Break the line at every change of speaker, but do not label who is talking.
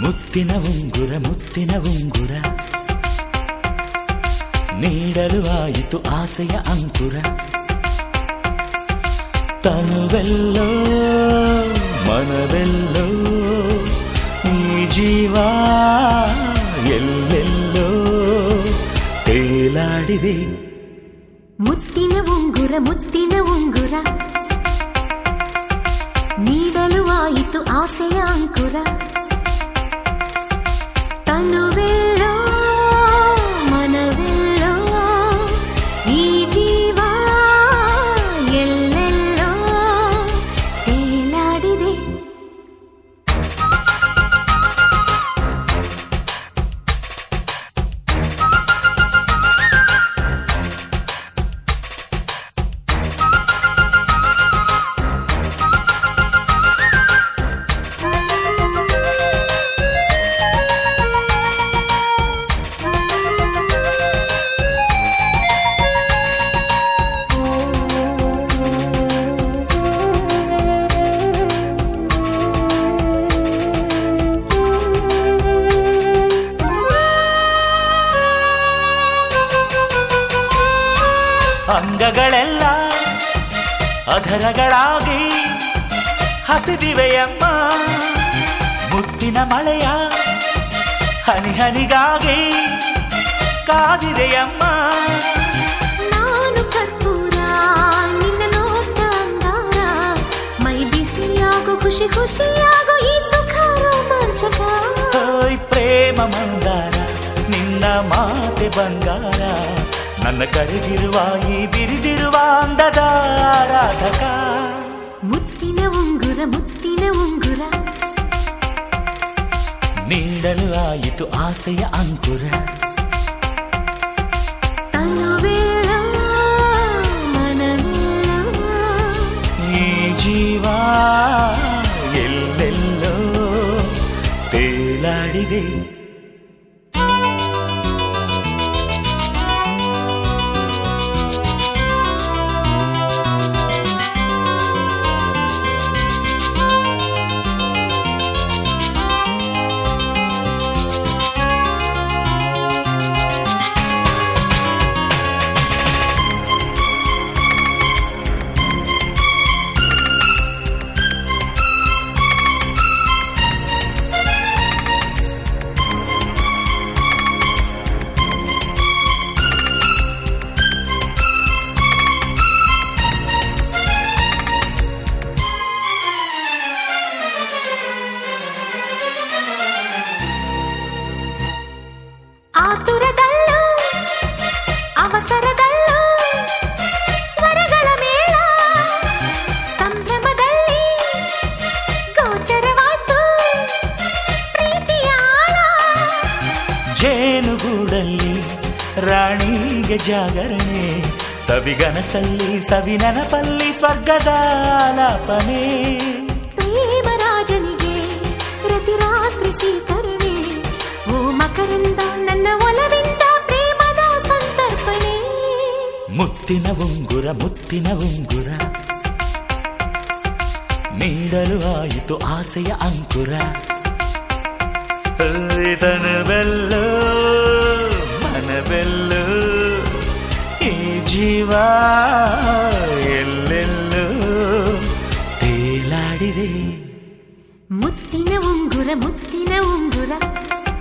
ಮುತ್ತಿನ ಉಂಗುರ ನೀಡಲು ಆಯಿತು ಆಸೆಯ ಅಂಕುರ. ತನುವೆಲ್ಲೋ ಮನವೆಲ್ಲೋ ಈ ಜೀವ ಎಲ್ಲೆಲ್ಲೋ ತೇಲಾಡಿದೆ.
ಮುತ್ತಿನ ಉಂಗುರ ನೀಡಲು ಆಯಿತು ಆಸೆಯ ಅಂಕುರ. ತನುವೆಲ್ಲೋ ಮನವೆಲ್ಲೋ ಈ ಜೀವ ಎಲ್ಲೆಲ್ಲೋ ತೇಲಾಡಿದೆ.
ಅಂಗಗಳೆಲ್ಲ ಅಧರಗಳಾಗಿ ಹಸಿದಿವೆಯಮ್ಮ, ಮುತ್ತಿನ ಮಳೆಯ ಹನಿ ಹನಿಗಾಗಿ ಕಾದಿದೆಯಮ್ಮ.
ನಾನು ಕರ್ಪೂರ ನಿನ್ನ ನೋಟ ಅಂಗಾರ, ಮೈ ಬಿಸಿಯಾಗೋ ಖುಷಿ ಖುಷಿಯಾಗೋ ಈ ಸುಖ ರೋಮಾಂಚಕ.
ಪ್ರೇಮ ಮಂದಾರ ನಿನ್ನ ಮಾತೆ ಬಂಗಾರ, ನನ್ನ ಕರೆದಿರುವ ಈ ಬಿರಿದಿರುವ ಅಂದದ ಆರಾಧಕ.
ಮುತ್ತಿನ ಉಂಗುರ
ನೀಡಲು ಆಯಿತು ಆಸೆಯ ಅಂಕುರ.
ತನುವೆಲ್ಲೋ ಮನವೆಲ್ಲೋ
ಈ ಜೀವ ಎಲ್ಲೆಲ್ಲೋ ತೇಲಾಡಿದೆ.
ಆತುರದಲ್ಲೂ ಅವಸರದಲ್ಲೂ ಸ್ವರಗಳ ಮೇಳ, ಸಂಭ್ರಮದಲ್ಲಿ ಗೋಚರವಾಯ್ತು ಪ್ರೀತಿಯ ಆಳ.
ಜೇನುಗೂಡಲ್ಲಿ ರಾಣಿಗೆ ಜಾಗರಣೆ, ಸವಿಗನಸಲ್ಲಿ ಸವಿನನಪಲ್ಲಿ ಸ್ವರ್ಗದ ಆಲಾಪನೆ.
ಪ್ರೇಮರಾಜನಿಗೆ ಪ್ರತಿ ರಾತ್ರಿ ಸ್ವೀಕರಣೆ, ಓ ಮಕರಂದ ನನ್ನ ಒಲವಿಂದ ಪ್ರೇಮದ ಸಂತರ್ಪಣೆ.
ಮುತ್ತಿನ ಉಂಗುರ ನೀಡಲು ಆಯಿತು ಆಸೆಯ ಅಂಕುರ. ತನುವೆಲ್ಲೋ ಮನವೆಲ್ಲೋ ಈ ಜೀವ ಎಲ್ಲೆಲ್ಲೋ ತೇಲಾಡಿದೆ.
ಮುತ್ತಿನ ಉಂಗುರ